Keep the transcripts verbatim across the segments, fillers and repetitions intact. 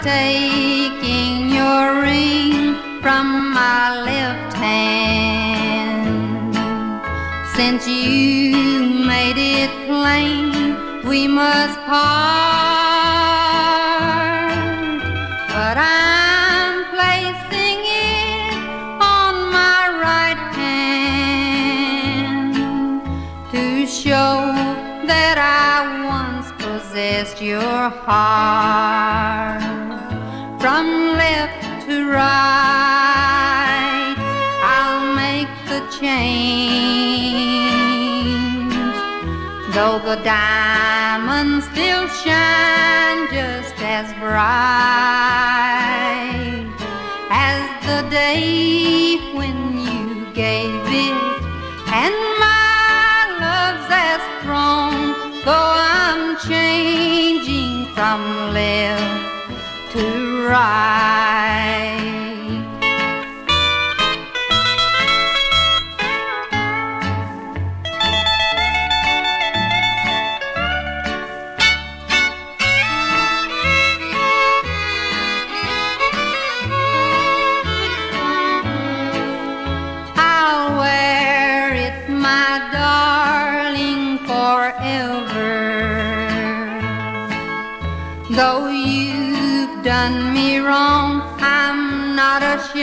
taking your ring from my left hand. Since you made it plain we must part, but I'm placing it on my right hand to show that I once possessed your heart. From left to right I'll make the change, though the diamonds still shine just as bright as the day when you gave it, and my love's as strong, though I'm changing from left to right. I'll wear it, my darling, forever. Though you've done me wrong, I'm not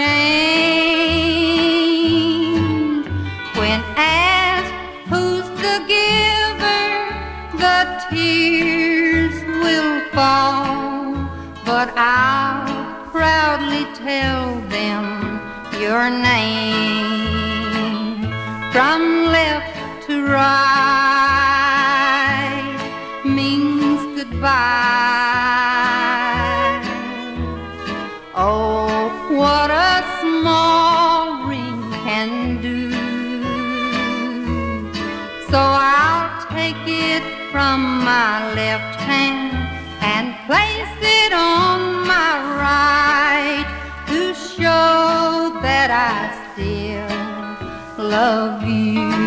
ashamed. When asked who's the giver, the tears will fall, but I'll proudly tell them your name. From left to right means goodbye. Oh, what a small ring can do. So I'll take it from my left hand and place it on my right to show that I still love you.